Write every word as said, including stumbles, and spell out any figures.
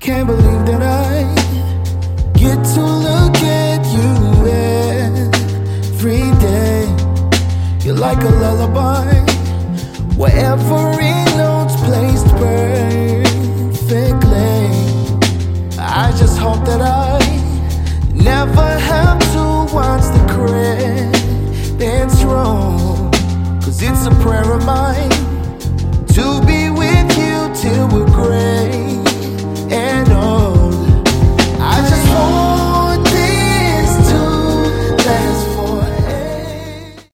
Can't believe that I get to look at you every day. You're like a lullaby, where every note's placed perfectly. I just hope that I never have to watch the credits roll, 'cause it's a prayer of mine